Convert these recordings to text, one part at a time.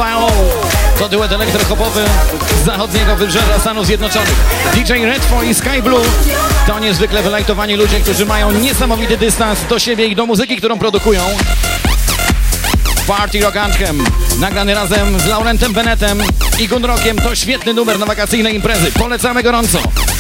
FIO. To duet elektrohopowy z zachodniego wybrzeża Stanów Zjednoczonych. DJ Redfo i Sky Blue to niezwykle wylajtowani ludzie, którzy mają niesamowity dystans do siebie i do muzyki, którą produkują. Party Rock Anthem, nagrany razem z Laurentem Bennettem i Gunrockiem, to świetny numer na wakacyjne imprezy. Polecamy gorąco.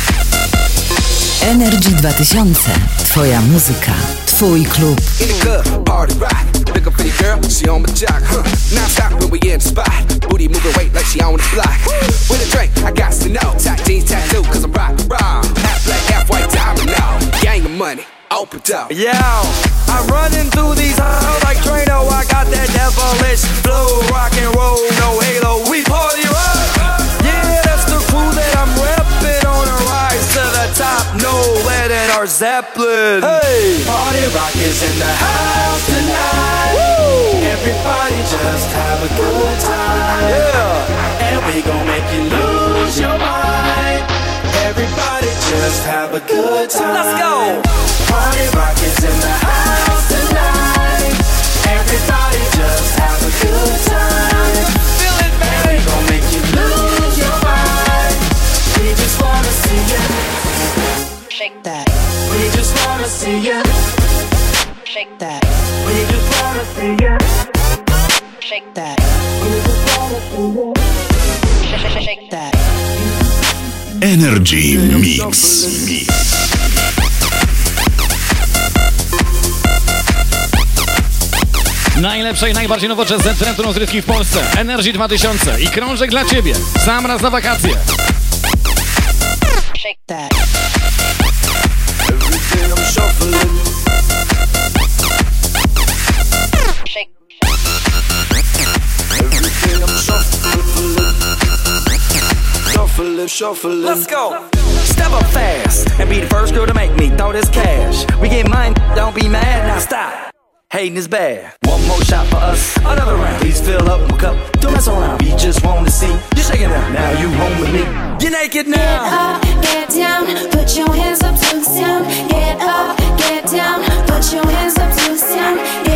Energy 2000. Twoja muzyka, twój klub. Look pretty girl, she on my jock, Now stop when we in the spot. Booty moving weight like she on the block. With a drink, I got to know. Tight jeans tattoo, cause I'm rock, raw. Half black, half white, diamond now. Gang of money, open up. Yeah, I'm running through these halls like Trano. I got that devilish flow, rock and roll, no halo. We party rock. Yeah, that's the crew that I'm repping on a rise to the top. No lead in our Zeppelin. Hey, party rock is in the house tonight. Woo! Everybody just have a good time. Yeah, and we gon' make you lose your mind. Everybody just have a good time. Let's go. Party rock is in the house tonight. Everybody just have a good time. Feel it, baby. And we gon' make you lose your mind. We just wanna see you Shake that. We just wanna see you Shake that. We just wanna see you Shake that. Shake that. Energy Mix. Najlepsze i najbardziej nowoczesne centrum rozrywki w Polsce. Energy 2000 i krążek dla Ciebie. Sam raz na wakacje. Shake that. everything I'm shuffling. Shake. Everything I'm shuffling. Let's go. Step up fast and be the first girl to make me throw this cash. We get mine, don't be mad, now stop. Hating is bad. One more shot for us, another round. Please fill up my cup, don't mess around. We just want to see you shaking it. Now you home with me. You're naked now. Get up, get down, put your hands up to the sound. Get up, get down, put your hands up to the sound.